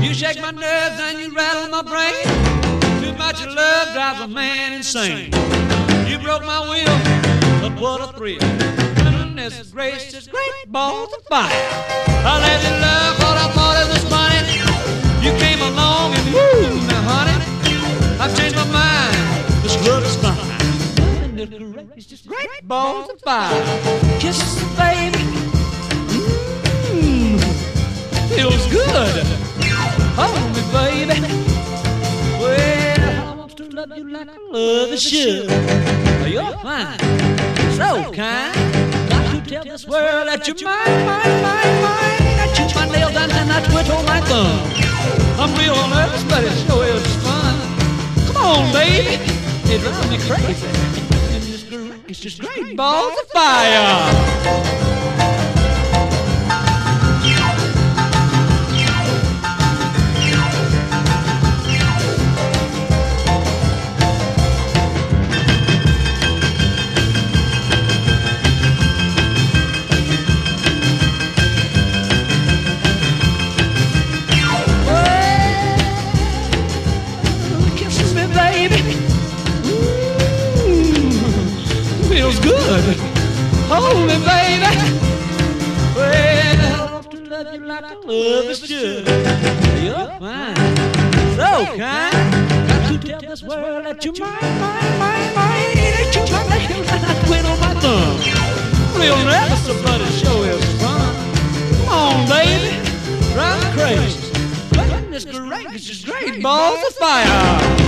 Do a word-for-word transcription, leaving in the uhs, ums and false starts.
You shake my nerves and you rattle my brain. Too much of love drives a man insane. You broke my will, but what a thrill. Goodness gracious, great balls of fire. I let you love what I thought it was funny. You came along and woo, now honey, I've changed my mind. This love is fine. Goodness gracious, great balls of fire. Kisses, baby. Mmm, feels good. Hold me, baby. Well, I want to love you like I love a should. You're fine, so kind. Got to tell this world that you're mine, mine, mine, mine. I chew my nails down and I twiddle my thumb. I'm real nervous, but it sure is fun. Come on, baby, it drives me crazy. And this girl, it's just great balls of fire. Feels good. Hold me, baby. Well, I want to love you like I love a should. You're fine, so kind. Got to tell this world that you're mine, mine, mine, mine. That you're my nails and I twiddle my thumb. Real nervous, but it sure is fun. Come on, baby, drive me crazy. Goodness gracious, great balls of fire.